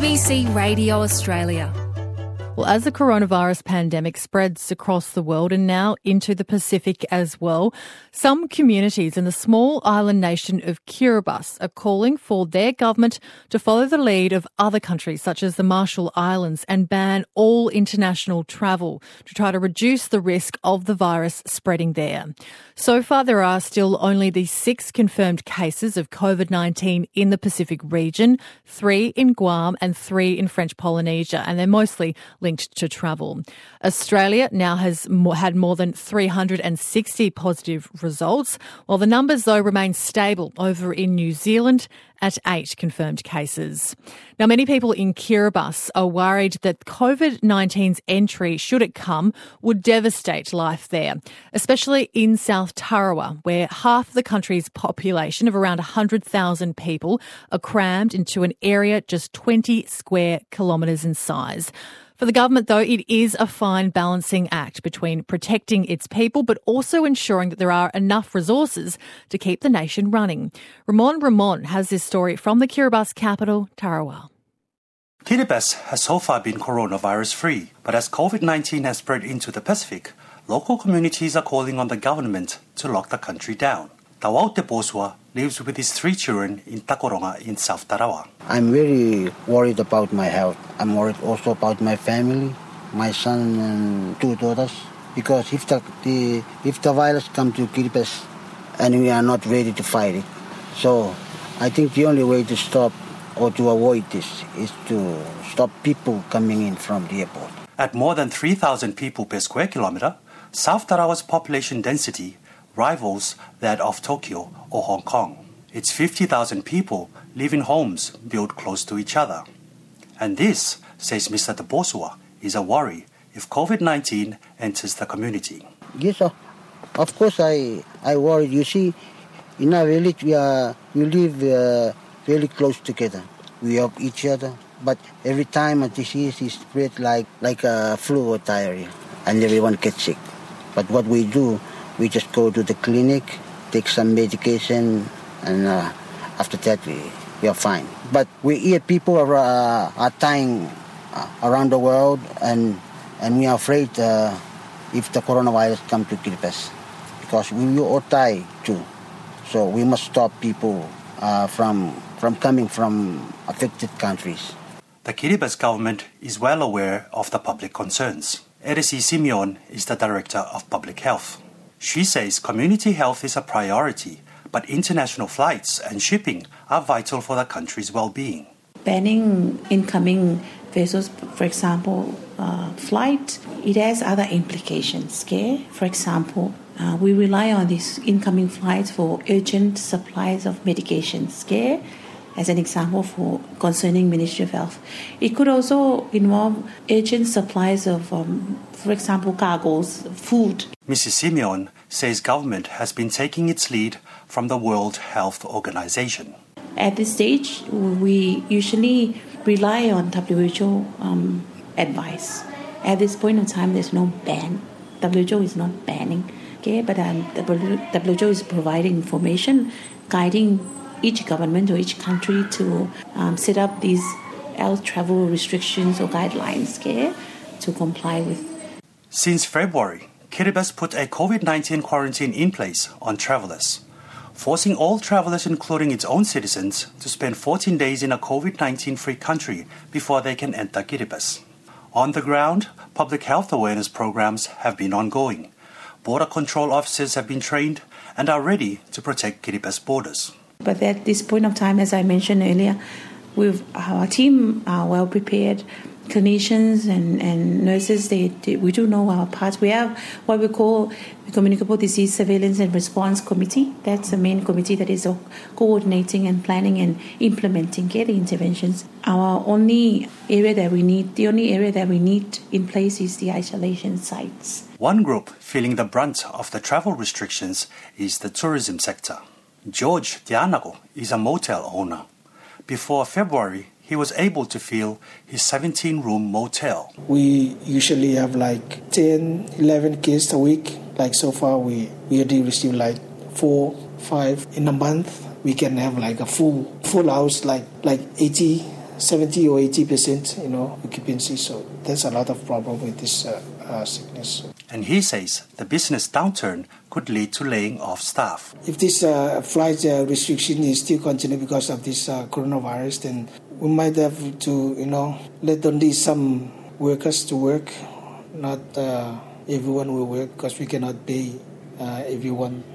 ABC Radio Australia. Well, as the coronavirus pandemic spreads across the world and now into the Pacific as well, some communities in the small island nation of Kiribati are calling for their government to follow the lead of other countries such as the Marshall Islands and ban all international travel to try to reduce the risk of the virus spreading there. So far, there are still only the 6 confirmed cases of COVID-19 in the Pacific region, 3 in Guam and 3 in French Polynesia, and they're mostly linked to travel. Australia now has had more than 360 positive results, while the numbers, though, remain stable over in New Zealand at 8 confirmed cases. Now, many people in Kiribati are worried that COVID-19's entry, should it come, would devastate life there, especially in South Tarawa, where half the country's population of around 100,000 people are crammed into an area just 20 square kilometres in size. For the government, though, it is a fine balancing act between protecting its people but also ensuring that there are enough resources to keep the nation running. Ramon has this story from the Kiribati capital, Tarawa. Kiribati has so far been coronavirus-free, but as COVID-19 has spread into the Pacific, local communities are calling on the government to lock the country down. Tawau Te Posua lives with his 3 children in Takoronga in South Tarawa. I'm very worried about my health. I'm worried also about my family, my son and 2 daughters, because if the virus comes to Kiribati and we are not ready to fight it, so I think the only way to stop or to avoid this is to stop people coming in from the airport. At more than 3,000 people per square kilometre, South Tarawa's population density rivals that of Tokyo or Hong Kong. Its 50,000 people live in homes built close to each other. And this, says Mr. Te Posua, is a worry if COVID-19 enters the community. Yes, of course I worry. You see, in our village we live really close together. We help each other. But every time a disease is spread like a flu or diarrhea, and everyone gets sick. But what we do, we just go to the clinic, take some medication, and after that we are fine. But we hear people are dying around the world, and we are afraid if the coronavirus comes to Kiribati, because we will all die too. So we must stop people from coming from affected countries. The Kiribati government is well aware of the public concerns. Eresi Simeon is the Director of Public Health. She says community health is a priority, but international flights and shipping are vital for the country's well-being. Banning incoming vessels, for example, flight, it has other implications. Okay? For example, we rely on these incoming flights for urgent supplies of medications. Okay? As an example for concerning Ministry of Health. It could also involve urgent supplies of, for example, cargoes, food. Mrs. Simeon says government has been taking its lead from the World Health Organization. At this stage, we usually rely on WHO advice. At this point in time, there's no ban. WHO is not banning, okay? But WHO is providing information, guiding each government or each country to set up these health travel restrictions or guidelines, okay, to comply with. Since February, Kiribati put a COVID-19 quarantine in place on travellers, forcing all travellers, including its own citizens, to spend 14 days in a COVID-19-free country before they can enter Kiribati. On the ground, public health awareness programs have been ongoing. Border control officers have been trained and are ready to protect Kiribati's borders. But at this point of time, as I mentioned earlier, our team are well prepared. Clinicians and nurses, we do know our parts. We have what we call the Communicable Disease Surveillance and Response Committee. That's the main committee that is coordinating and planning and implementing the interventions. Our only area that we need in place is the isolation sites. One group feeling the brunt of the travel restrictions is the tourism sector. George Tianago is a motel owner. Before February, he was able to fill his 17-room motel. We usually have like 10, 11 guests a week. Like so far, we already receive like 4, 5 in a month. We can have like a full house, like 80 70 or 80%, occupancy. So there's a lot of problem with this sickness. And he says the business downturn could lead to laying off staff. If this flight restriction is still continue because of this coronavirus, then we might have to, let only some workers to work. Not everyone will work because we cannot pay everyone